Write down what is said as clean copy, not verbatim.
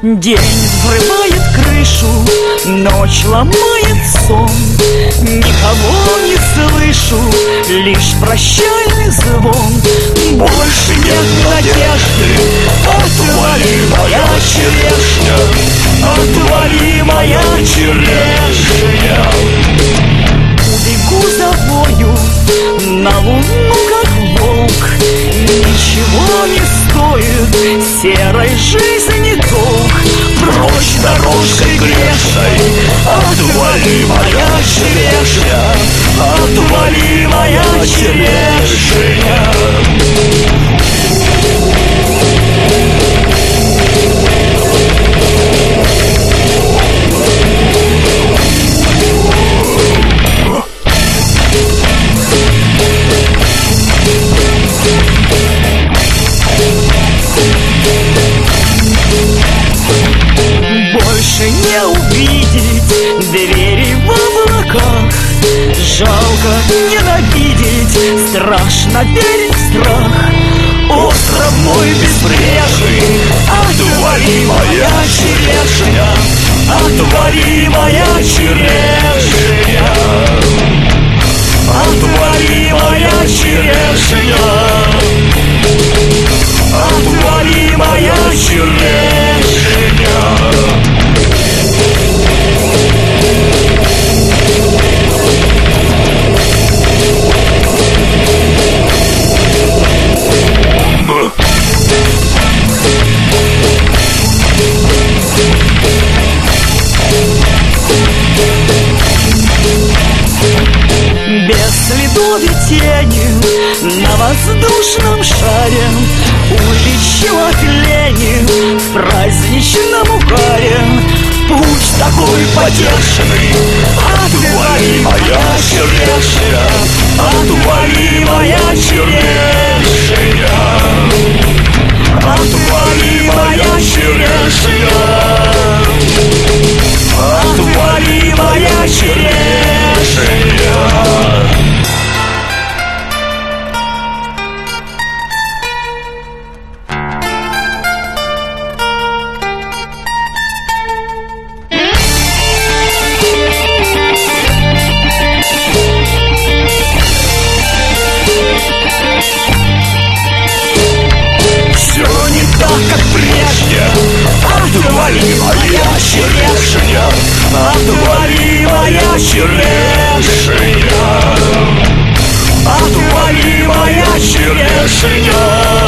День взрывает крышу, ночь ломает сон. Никого не слышу, лишь прощальный звон. Больше нет надежды, отвали моя черешня, отвали моя черешня. Убегу за бою на луну, как волк. Ничего не стоит серой жизни долг. Прочь дорожкой грешной, отвали моя черешня, отвали моя черешня. Больше не увидеть двери в облаках. Жалко ненавидеть, страшно верить в страх. Остров мой безбрежный, отвали моя черешня, отвали моя черешня, отвали моя черешня, отвали моя черешня. Без следов и тени на воздушном шаре улетела лени в праздничном угаре. Путь такой потешный, отвали моя черешня, отвали моя черешня, отвали моя черешня, отвали моя черешня. Отвали моя черешня, отвали моя черешня, отвали моя черешня.